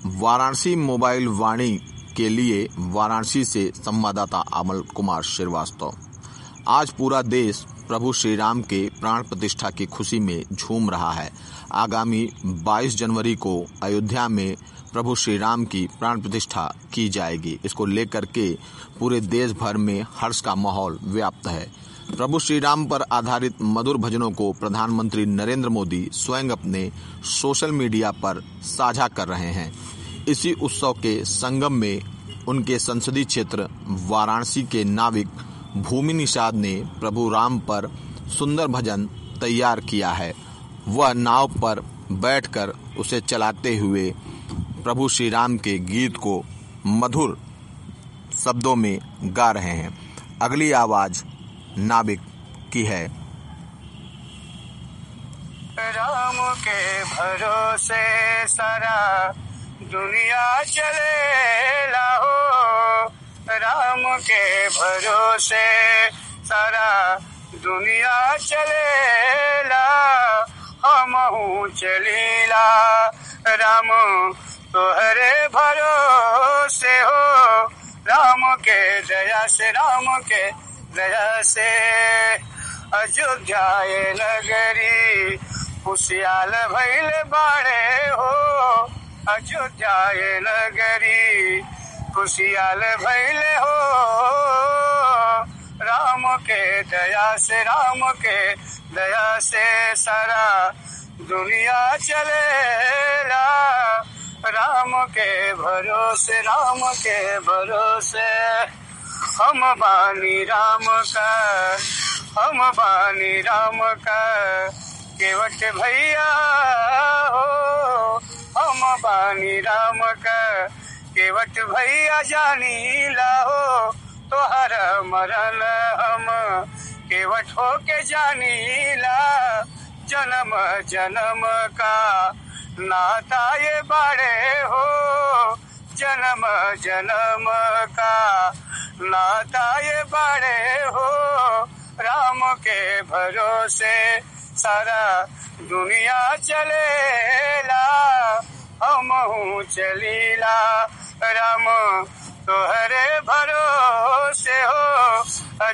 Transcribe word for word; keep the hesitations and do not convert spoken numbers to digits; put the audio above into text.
Varanasi mobile वाणी के लिए वाराणसी से संवाददाता अमल कुमार श्रीवास्तव। आज पूरा देश प्रभु श्री राम के प्राण प्रतिष्ठा की खुशी में झूम रहा है। आगामी बाईस जनवरी को अयोध्या में प्रभु श्री राम की प्राण प्रतिष्ठा की जाएगी। इसको लेकर के पूरे देश भर में हर्ष का माहौल व्याप्त है। प्रभु श्री राम पर आधारित मधुर भजनों को प्रधानमंत्री नरेंद्र मोदी स्वयं अपने सोशल मीडिया पर साझा कर रहे हैं। इसी उत्सव के संगम में उनके संसदीय क्षेत्र वाराणसी के नाविक भूमि निषाद ने प्रभु राम पर सुंदर भजन तैयार किया है। वह नाव पर बैठकर उसे चलाते हुए प्रभु श्री राम के गीत को मधुर शब्दों में गा रहे हैं। अगली आवाज नाविक की है। राम के भरोसे सारा दुनिया चलेला हो, राम के भरोसे सारा दुनिया चलेला, हमहू चलीला राम तोहरे भरोसे हो, राम के दया से राम के दया से अयोध्या नगरी खुशियाल भइल बाड़े हो, अयोध्या नगरी खुशियाल भइल हो, राम के दया से राम के दया से सारा दुनिया चलेला, राम के भरोसे राम के भरोसे। हम बानी राम का हम बानी राम का केवट भैया हो, हम बानी राम का केवट भैया जानी लाहो, तोहर मरन हम केवट हो के जानी ला, जन्म जन्म का नाता ये बाड़े हो, जन्म जन्म का नाता ये बाड़े हो, राम के भरोसे सारा दुनिया चलेला, हमहू चलीला राम तोहरे भरोसे हो।